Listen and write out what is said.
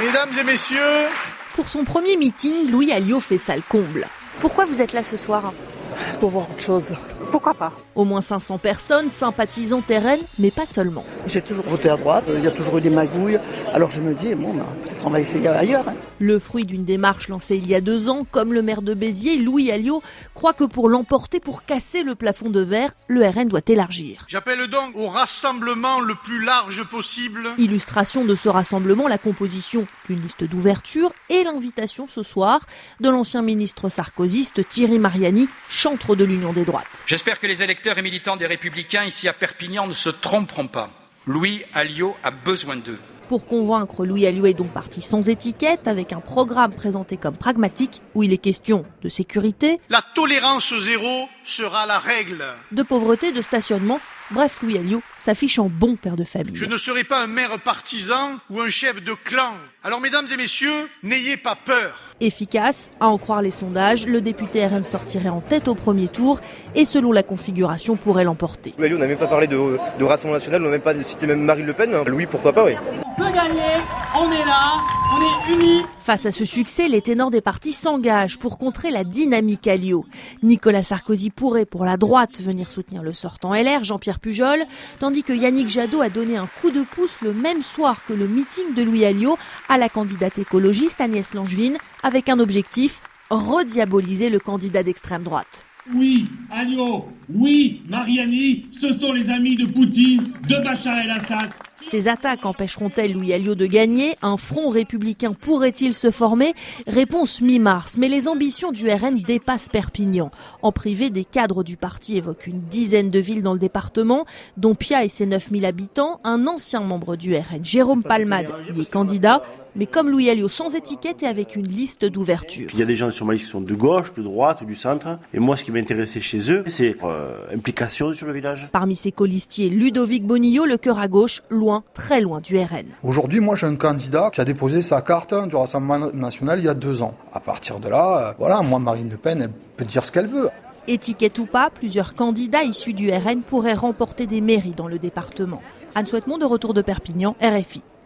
Mesdames et messieurs, pour son premier meeting, Louis Alliot fait salle comble. Pourquoi vous êtes là ce soir ? Pour voir autre chose. Pourquoi pas ? Au moins 500 personnes, sympathisant RN, mais pas seulement. J'ai toujours voté à droite, il y a toujours eu des magouilles, alors je me dis, peut-être on va essayer ailleurs. Le fruit d'une démarche lancée il y a 2 ans, comme le maire de Béziers, Louis Alliot, croit que pour l'emporter, pour casser le plafond de verre, le RN doit élargir. J'appelle donc au rassemblement le plus large possible. Illustration de ce rassemblement, la composition d'une liste d'ouverture et l'invitation ce soir de l'ancien ministre sarkozyste Thierry Mariani, chantre de l'Union des droites. J'espère que les électeurs et militants des Républicains ici à Perpignan ne se tromperont pas. Louis Alliot a besoin d'eux. Pour convaincre, Louis Alliot est donc parti sans étiquette, avec un programme présenté comme pragmatique, où il est question de sécurité, la tolérance zéro sera la règle, de pauvreté, de stationnement. Bref, Louis Alliot s'affiche en bon père de famille. Je ne serai pas un maire partisan ou un chef de clan. Alors mesdames et messieurs, n'ayez pas peur. Efficace, à en croire les sondages, le député RN sortirait en tête au premier tour et selon la configuration pourrait l'emporter. Louis Alliot, on n'a même pas parlé de Rassemblement National, on n'a même pas cité même Marine Le Pen. Louis, pourquoi pas, oui. On peut gagner, on est là, on est unis. Face à ce succès, les ténors des partis s'engagent pour contrer la dynamique Alliot. Nicolas Sarkozy pourrait, pour la droite, venir soutenir le sortant LR, Jean-Pierre Pujol, tandis que Yannick Jadot a donné un coup de pouce le même soir que le meeting de Louis Alliot à la candidate écologiste Agnès Langevin, avec un objectif, rediaboliser le candidat d'extrême droite. Oui, Alliot, oui, Mariani, ce sont les amis de Poutine, de Bachar el-Assad. Ces attaques empêcheront-elles Louis Alliot de gagner ? Un front républicain pourrait-il se former ? Réponse mi-mars, mais les ambitions du RN dépassent Perpignan. En privé, des cadres du parti évoquent une dizaine de villes dans le département, dont Pia et ses 9000 habitants. Un ancien membre du RN, Jérôme Palmade, y est candidat, mais comme Louis Alliot, sans étiquette et avec une liste d'ouverture. Il y a des gens sur ma liste qui sont de gauche, de droite, du centre. Et moi, ce qui m'intéressait chez eux, c'est implication sur le village. Parmi ses colistiers, Ludovic Bonillo, le cœur à gauche, loin, très loin du RN. Aujourd'hui, moi, j'ai un candidat qui a déposé sa carte du Rassemblement National il y a 2 ans. À partir de là, moi, Marine Le Pen, elle peut dire ce qu'elle veut. Étiquette ou pas, plusieurs candidats issus du RN pourraient remporter des mairies dans le département. Anne Souhaitemont, de retour de Perpignan, RFI.